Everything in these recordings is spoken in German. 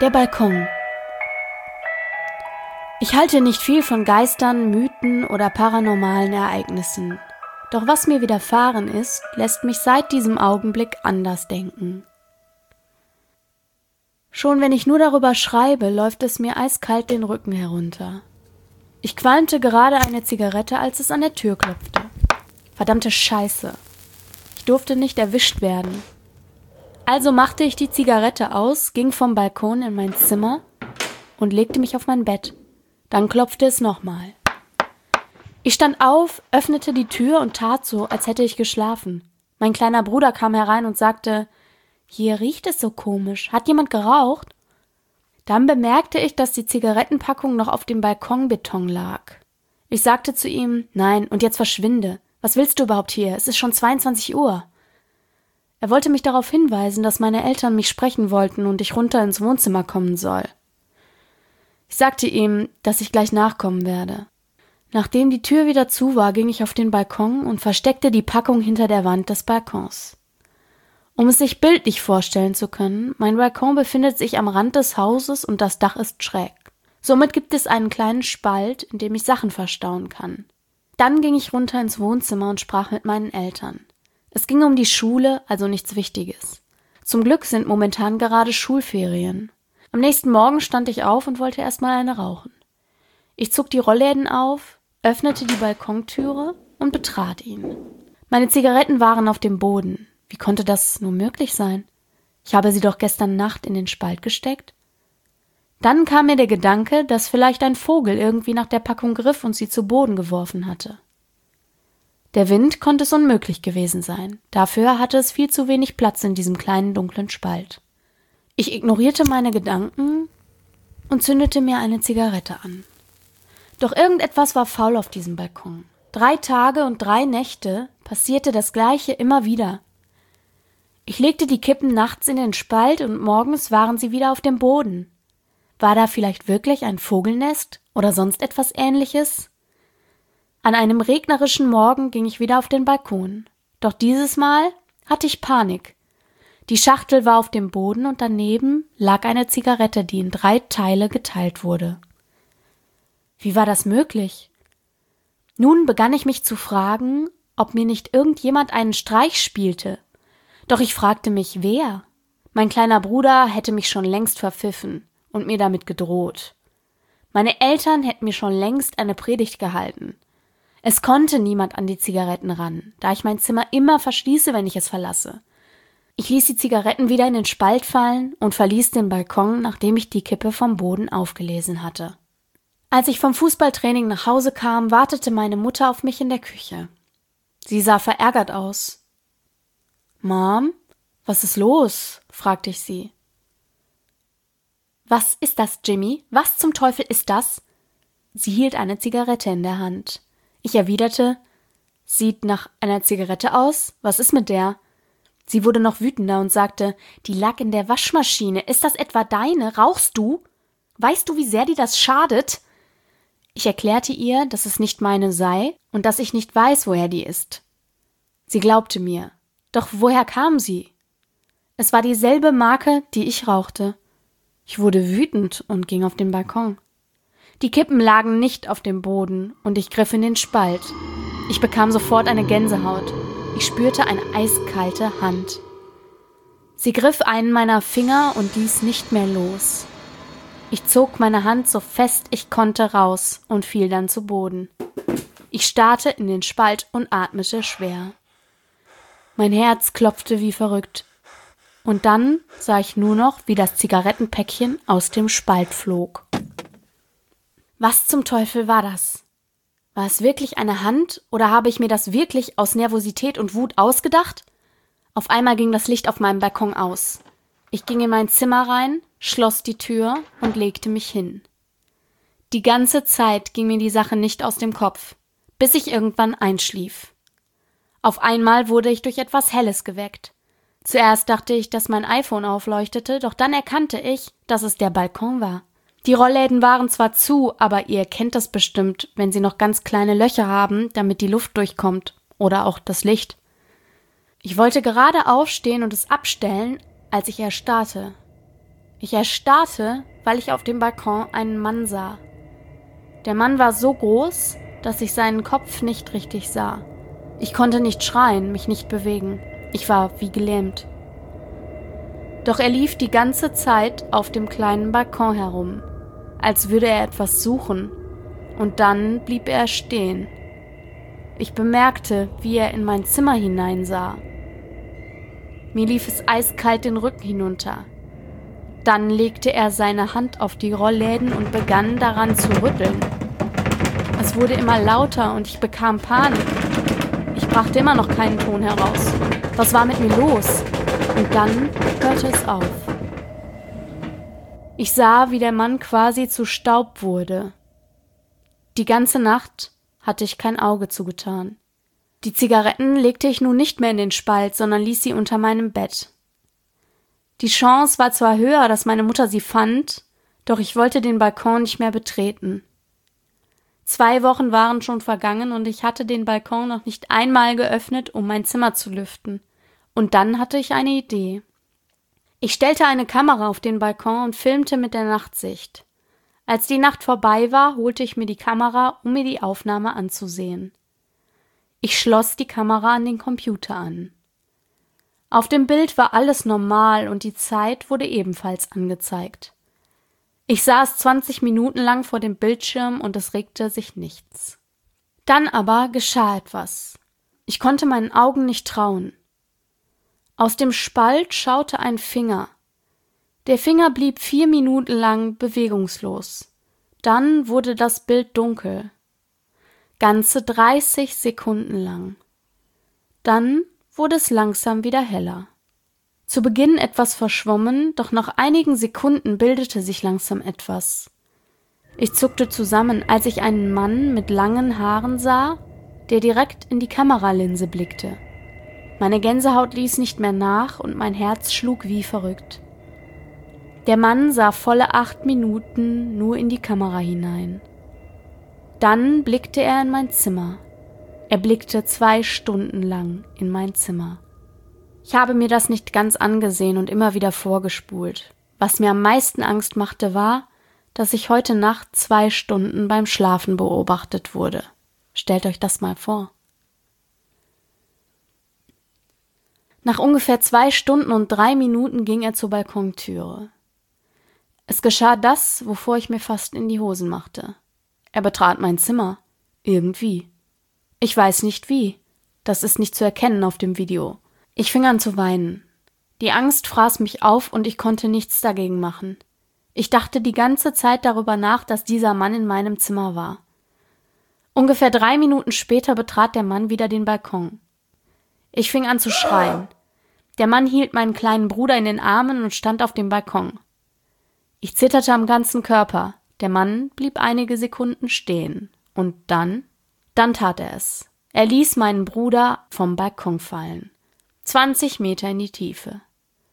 Der Balkon. Ich halte nicht viel von Geistern, Mythen oder paranormalen Ereignissen. Doch was mir widerfahren ist, lässt mich seit diesem Augenblick anders denken. Schon wenn ich nur darüber schreibe, läuft es mir eiskalt den Rücken herunter. Ich qualmte gerade eine Zigarette, als es an der Tür klopfte. Verdammte Scheiße. Ich durfte nicht erwischt werden. Also machte ich die Zigarette aus, ging vom Balkon in mein Zimmer und legte mich auf mein Bett. Dann klopfte es nochmal. Ich stand auf, öffnete die Tür und tat so, als hätte ich geschlafen. Mein kleiner Bruder kam herein und sagte: »Hier riecht es so komisch. Hat jemand geraucht?« Dann bemerkte ich, dass die Zigarettenpackung noch auf dem Balkonbeton lag. Ich sagte zu ihm: »Nein, und jetzt verschwinde. Was willst du überhaupt hier? Es ist schon 22 Uhr.« Er wollte mich darauf hinweisen, dass meine Eltern mich sprechen wollten und ich runter ins Wohnzimmer kommen soll. Ich sagte ihm, dass ich gleich nachkommen werde. Nachdem die Tür wieder zu war, ging ich auf den Balkon und versteckte die Packung hinter der Wand des Balkons. Um es sich bildlich vorstellen zu können, mein Balkon befindet sich am Rand des Hauses und das Dach ist schräg. Somit gibt es einen kleinen Spalt, in dem ich Sachen verstauen kann. Dann ging ich runter ins Wohnzimmer und sprach mit meinen Eltern. Es ging um die Schule, also nichts Wichtiges. Zum Glück sind momentan gerade Schulferien. Am nächsten Morgen stand ich auf und wollte erstmal eine rauchen. Ich zog die Rollläden auf, öffnete die Balkontüre und betrat ihn. Meine Zigaretten waren auf dem Boden. Wie konnte das nur möglich sein? Ich habe sie doch gestern Nacht in den Spalt gesteckt. Dann kam mir der Gedanke, dass vielleicht ein Vogel irgendwie nach der Packung griff und sie zu Boden geworfen hatte. Der Wind konnte es unmöglich gewesen sein. Dafür hatte es viel zu wenig Platz in diesem kleinen dunklen Spalt. Ich ignorierte meine Gedanken und zündete mir eine Zigarette an. Doch irgendetwas war faul auf diesem Balkon. 3 Tage und 3 Nächte passierte das Gleiche immer wieder. Ich legte die Kippen nachts in den Spalt und morgens waren sie wieder auf dem Boden. War da vielleicht wirklich ein Vogelnest oder sonst etwas Ähnliches? An einem regnerischen Morgen ging ich wieder auf den Balkon. Doch dieses Mal hatte ich Panik. Die Schachtel war auf dem Boden und daneben lag eine Zigarette, die in 3 Teile geteilt wurde. Wie war das möglich? Nun begann ich mich zu fragen, ob mir nicht irgendjemand einen Streich spielte. Doch ich fragte mich, wer? Mein kleiner Bruder hätte mich schon längst verpfiffen und mir damit gedroht. Meine Eltern hätten mir schon längst eine Predigt gehalten. Es konnte niemand an die Zigaretten ran, da ich mein Zimmer immer verschließe, wenn ich es verlasse. Ich ließ die Zigaretten wieder in den Spalt fallen und verließ den Balkon, nachdem ich die Kippe vom Boden aufgelesen hatte. Als ich vom Fußballtraining nach Hause kam, wartete meine Mutter auf mich in der Küche. Sie sah verärgert aus. »Mom, was ist los?« fragte ich sie. »Was ist das, Jimmy? Was zum Teufel ist das?« Sie hielt eine Zigarette in der Hand. Ich erwiderte: »Sieht nach einer Zigarette aus? Was ist mit der?« Sie wurde noch wütender und sagte: »Die lag in der Waschmaschine. Ist das etwa deine? Rauchst du? Weißt du, wie sehr dir das schadet?« Ich erklärte ihr, dass es nicht meine sei und dass ich nicht weiß, woher die ist. Sie glaubte mir. Doch woher kam sie? Es war dieselbe Marke, die ich rauchte. Ich wurde wütend und ging auf den Balkon. Die Kippen lagen nicht auf dem Boden und ich griff in den Spalt. Ich bekam sofort eine Gänsehaut. Ich spürte eine eiskalte Hand. Sie griff einen meiner Finger und ließ nicht mehr los. Ich zog meine Hand so fest ich konnte raus und fiel dann zu Boden. Ich starrte in den Spalt und atmete schwer. Mein Herz klopfte wie verrückt. Und dann sah ich nur noch, wie das Zigarettenpäckchen aus dem Spalt flog. Was zum Teufel war das? War es wirklich eine Hand oder habe ich mir das wirklich aus Nervosität und Wut ausgedacht? Auf einmal ging das Licht auf meinem Balkon aus. Ich ging in mein Zimmer rein, schloss die Tür und legte mich hin. Die ganze Zeit ging mir die Sache nicht aus dem Kopf, bis ich irgendwann einschlief. Auf einmal wurde ich durch etwas Helles geweckt. Zuerst dachte ich, dass mein iPhone aufleuchtete, doch dann erkannte ich, dass es der Balkon war. Die Rollläden waren zwar zu, aber ihr kennt das bestimmt, wenn sie noch ganz kleine Löcher haben, damit die Luft durchkommt oder auch das Licht. Ich wollte gerade aufstehen und es abstellen, als ich erstarrte. Ich erstarrte, weil ich auf dem Balkon einen Mann sah. Der Mann war so groß, dass ich seinen Kopf nicht richtig sah. Ich konnte nicht schreien, mich nicht bewegen. Ich war wie gelähmt. Doch er lief die ganze Zeit auf dem kleinen Balkon herum, als würde er etwas suchen, und dann blieb er stehen. Ich bemerkte, wie er in mein Zimmer hineinsah. Mir lief es eiskalt den Rücken hinunter. Dann legte er seine Hand auf die Rollläden und begann daran zu rütteln. Es wurde immer lauter und ich bekam Panik. Ich brachte immer noch keinen Ton heraus. Was war mit mir los? Und dann hörte es auf. Ich sah, wie der Mann quasi zu Staub wurde. Die ganze Nacht hatte ich kein Auge zugetan. Die Zigaretten legte ich nun nicht mehr in den Spalt, sondern ließ sie unter meinem Bett. Die Chance war zwar höher, dass meine Mutter sie fand, doch ich wollte den Balkon nicht mehr betreten. 2 Wochen waren schon vergangen und ich hatte den Balkon noch nicht einmal geöffnet, um mein Zimmer zu lüften. Und dann hatte ich eine Idee. Ich stellte eine Kamera auf den Balkon und filmte mit der Nachtsicht. Als die Nacht vorbei war, holte ich mir die Kamera, um mir die Aufnahme anzusehen. Ich schloss die Kamera an den Computer an. Auf dem Bild war alles normal und die Zeit wurde ebenfalls angezeigt. Ich saß 20 Minuten lang vor dem Bildschirm und es regte sich nichts. Dann aber geschah etwas. Ich konnte meinen Augen nicht trauen. Aus dem Spalt schaute ein Finger. Der Finger blieb 4 Minuten lang bewegungslos. Dann wurde das Bild dunkel. Ganze 30 Sekunden lang. Dann wurde es langsam wieder heller. Zu Beginn etwas verschwommen, doch nach einigen Sekunden bildete sich langsam etwas. Ich zuckte zusammen, als ich einen Mann mit langen Haaren sah, der direkt in die Kameralinse blickte. Meine Gänsehaut ließ nicht mehr nach und mein Herz schlug wie verrückt. Der Mann sah volle 8 Minuten nur in die Kamera hinein. Dann blickte er in mein Zimmer. Er blickte 2 Stunden lang in mein Zimmer. Ich habe mir das nicht ganz angesehen und immer wieder vorgespult. Was mir am meisten Angst machte, war, dass ich heute Nacht 2 Stunden beim Schlafen beobachtet wurde. Stellt euch das mal vor. Nach ungefähr 2 Stunden und 3 Minuten ging er zur Balkontüre. Es geschah das, wovor ich mir fast in die Hosen machte. Er betrat mein Zimmer. Irgendwie. Ich weiß nicht wie. Das ist nicht zu erkennen auf dem Video. Ich fing an zu weinen. Die Angst fraß mich auf und ich konnte nichts dagegen machen. Ich dachte die ganze Zeit darüber nach, dass dieser Mann in meinem Zimmer war. Ungefähr 3 Minuten später betrat der Mann wieder den Balkon. Ich fing an zu schreien. Der Mann hielt meinen kleinen Bruder in den Armen und stand auf dem Balkon. Ich zitterte am ganzen Körper. Der Mann blieb einige Sekunden stehen. Und dann tat er es. Er ließ meinen Bruder vom Balkon fallen. 20 Meter in die Tiefe.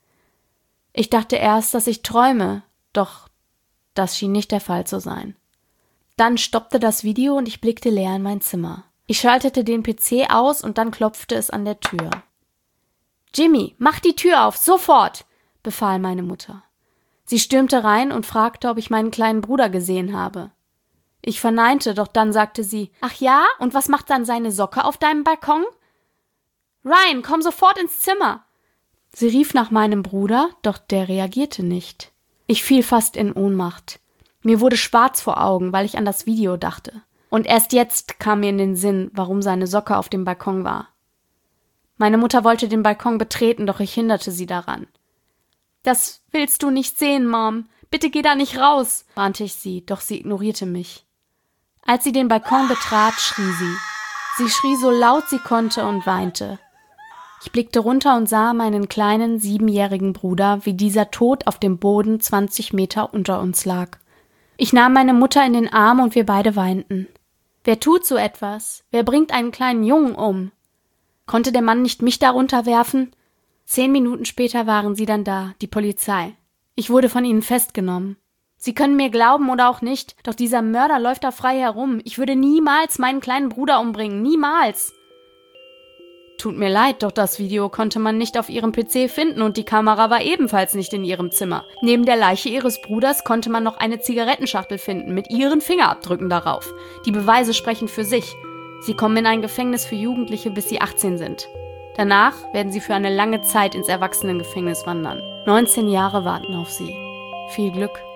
Ich dachte erst, dass ich träume, doch das schien nicht der Fall zu sein. Dann stoppte das Video und ich blickte leer in mein Zimmer. Ich schaltete den PC aus und dann klopfte es an der Tür. »Jimmy, mach die Tür auf, sofort«, befahl meine Mutter. Sie stürmte rein und fragte, ob ich meinen kleinen Bruder gesehen habe. Ich verneinte, doch dann sagte sie, »Ach ja, und was macht dann seine Socke auf deinem Balkon?« »Ryan, komm sofort ins Zimmer!« Sie rief nach meinem Bruder, doch der reagierte nicht. Ich fiel fast in Ohnmacht. Mir wurde schwarz vor Augen, weil ich an das Video dachte. Und erst jetzt kam mir in den Sinn, warum seine Socke auf dem Balkon war. Meine Mutter wollte den Balkon betreten, doch ich hinderte sie daran. »Das willst du nicht sehen, Mom. Bitte geh da nicht raus«, warnte ich sie, doch sie ignorierte mich. Als sie den Balkon betrat, schrie sie. Sie schrie so laut sie konnte und weinte. Ich blickte runter und sah meinen kleinen 7-jährigen Bruder, wie dieser tot auf dem Boden 20 Meter unter uns lag. Ich nahm meine Mutter in den Arm und wir beide weinten. Wer tut so etwas? Wer bringt einen kleinen Jungen um? Konnte der Mann nicht mich darunter werfen? 10 Minuten später waren sie dann da, die Polizei. Ich wurde von ihnen festgenommen. Sie können mir glauben oder auch nicht, doch dieser Mörder läuft da frei herum. Ich würde niemals meinen kleinen Bruder umbringen, niemals. Tut mir leid, doch das Video konnte man nicht auf ihrem PC finden und die Kamera war ebenfalls nicht in ihrem Zimmer. Neben der Leiche ihres Bruders konnte man noch eine Zigarettenschachtel finden, mit ihren Fingerabdrücken darauf. Die Beweise sprechen für sich. Sie kommen in ein Gefängnis für Jugendliche, bis sie 18 sind. Danach werden sie für eine lange Zeit ins Erwachsenengefängnis wandern. 19 Jahre warten auf sie. Viel Glück.